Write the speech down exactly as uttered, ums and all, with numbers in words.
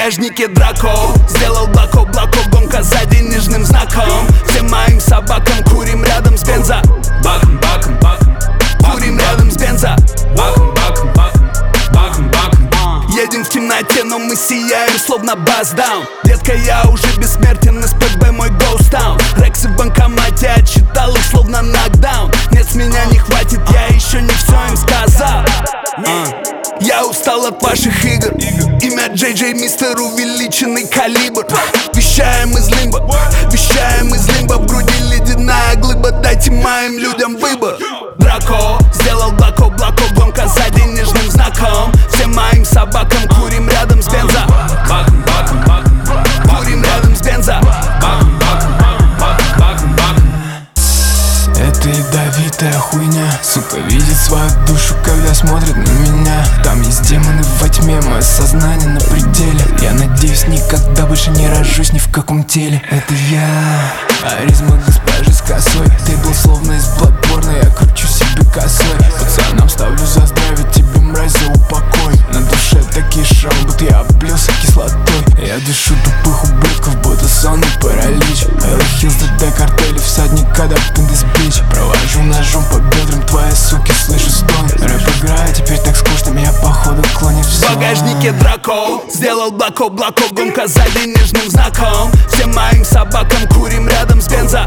багажнике Драко. Сделал блоко, блоко, гонка за денежным знаком. Всем моим собакам курим рядом с бензо. Баком, баком, баком. Курим рядом с бензо. Баком, баком, баком. Баком, баком. Едем в темноте, но мы сияем, словно бас-даун. Детка, я уже бессмертен, эс пэ бэ мой гоустаун. Рексы в банкомате, отчитал их словно нокдаун. Нет, с меня не хватит, я еще не все им сказал. uh. Я устал от ваших игр. Имя Джей Джей, мистер увеличенный калибр. Вещаем из лимба, вещаем из лимба. В груди ледяная глыба, дайте моим людям выбор. Драко, сделал блоко, блоко, гонка за денежным знаком. Всем моим собакам курим рядом с бензо. Баком, баком, баком. Курим рядом с бензо. Баком, баком, баком, баком, баком. Это ядовитая хуйня. Сука видит свою душу, когда смотрит на меня. Там есть демоны во тьме, мое сознание на пределе. Я надеюсь, никогда больше не рожусь ни в каком теле. Это я, аризма госпожи с косой. Ты был словно из Bloodborne, я кручу себе косой. Пацанам ставлю за здравие, тебе, мразь, за упокой. На душе такие шрамы, будто я облился кислотой. Я дышу тупых ублюдков, будто сонный паралич. Элла Хиллз, ДД, картели, всадник, когда пиндес бич. Провожу ножом по бедрам, твои суки, слышу стон. Рэп играет, теперь так скучно, меня походу клонит в сон. В багажнике Драко, сделал блоко, блоко, гонка за денежным знаком. Всем моим собакам курим рядом с бензо.